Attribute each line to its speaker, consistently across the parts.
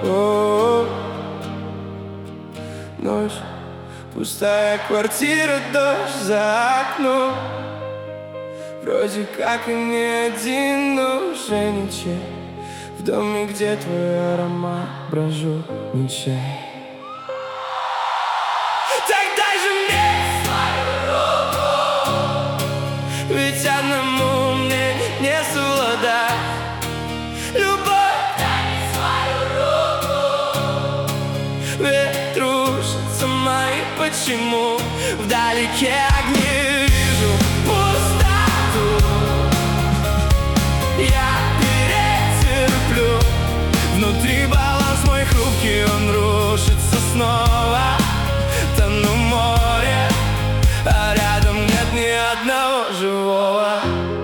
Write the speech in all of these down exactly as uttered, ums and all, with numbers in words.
Speaker 1: О-о-о. Ночь, пустая квартира, дождь за окном. Вроде как и не один, но уже ничей. В доме, где твой аромат, брожу ничей. Так дай же мне свою руку, ведь одному мне не совладать. Любовь, дай мне свою руку, ведь рушатся мои почему. Вдалеке огни вижу пустоту, я перетерплю. Внутри баланс мой хрупкий, он рушится снова. Тону в море, а рядом нет ни одного живого.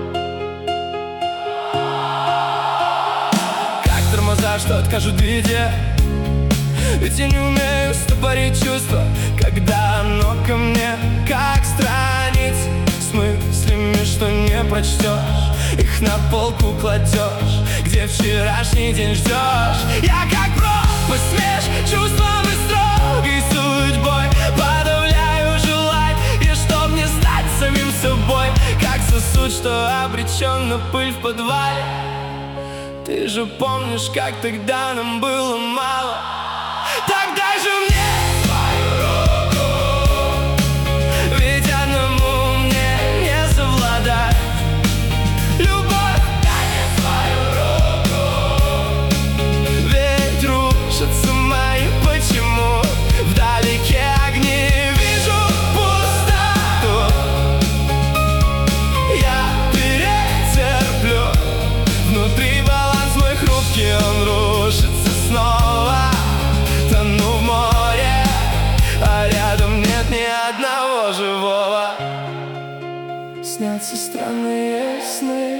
Speaker 1: Как тормоза, что откажут в виде, ведь я не умею стопорить чувства, когда оно ко мне как страниц с мыслями, что не прочтешь. Их на полку кладешь, где вчерашний день ждешь. Я как пропасть меж чувством и строгой судьбой, подавляю желание, чтоб не стать самим собой. Как сосуд, что обречен на пыль в подвале. Ты же помнишь, как тогда нам было мало. Так дай же мне свою руку, ведь одному мне не совладать. Любовь, дай мне свою руку, ведь рушатся мои почему. Вдалеке огни вижу пустоту, я перетерплю. Внутри баланс мой хрупкий, он рушится снова. Тону в море, а рядом нет ни одного живого. Снятся странные сны,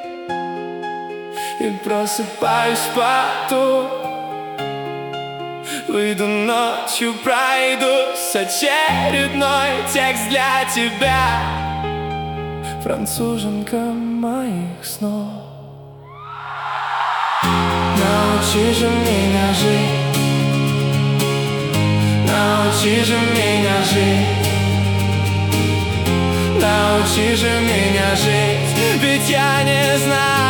Speaker 1: и просыпаюсь в поту. Выйду ночью, пройдусь, очередной текст для тебя, француженка моих снов. Научи же меня жить, научи же меня жить, научи же меня жить, ведь я не знаю.